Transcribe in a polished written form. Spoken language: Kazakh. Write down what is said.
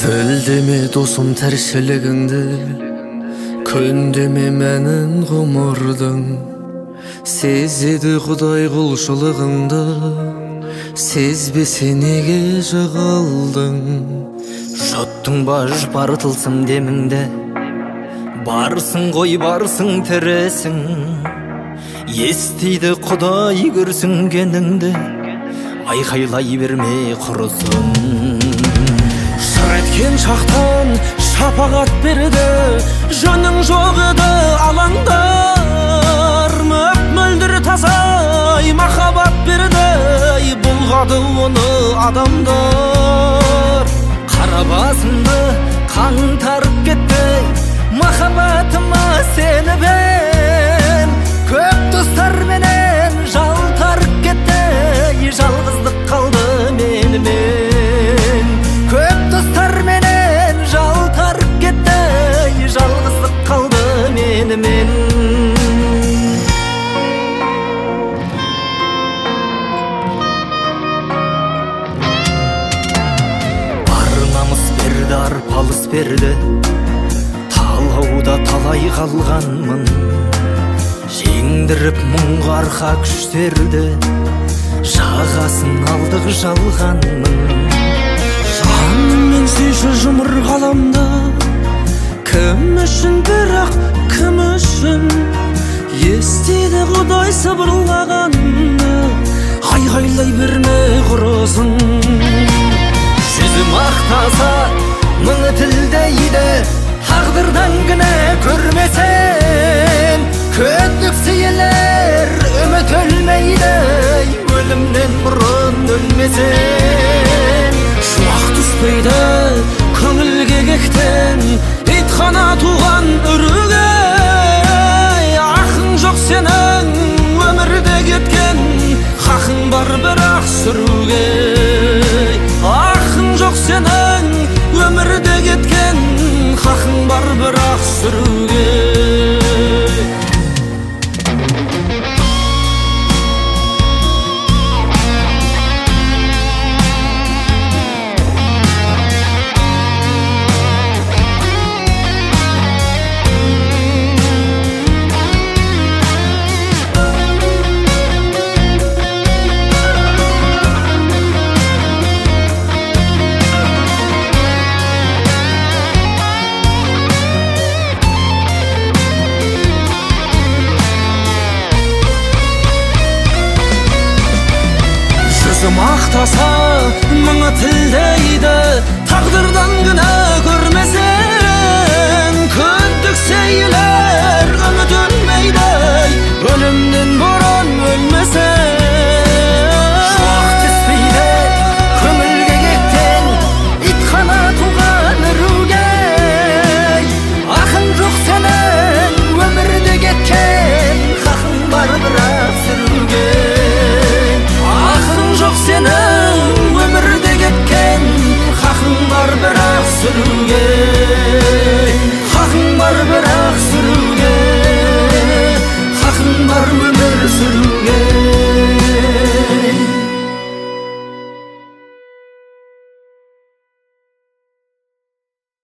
Тілдеме досым тіршілігіңді, көндеме мәнін ғұмырдың. Сезеді Құдай құлшылығыңды, сезбесе неге жығылдың. Жұттың баж бар тылсым деміңді, барсың ғой барсың тіресің. Естейді Құдай көрсінгеніңді, айқайлай берме құрысын. Шыр еткен шақтан шапағат берді, жөнің жоқ еді алаңдар. Мөп-мөлдір тазай махаббат берді, бұлғады оны адамдар. Қара басымды қан тарып кетті, махаббатыма сені бен. Көп достар менен жалтарып кетті, жалғыздық қалды менімен. Көп достар менен жалтарып кетті, жалғыздық қалды менімен. Бар намыс берді, арпалыс берді, талауда талай қалғанмын. Жеңдіріп мұңға арқа күштерді, жағасын алдық жалғанмын. Жаныммен сүйші жұмыр ғаламды, кім үшін бірақ кім үшін? Естейді Құдай сыбырлағанды, айғайлай берме құрысын.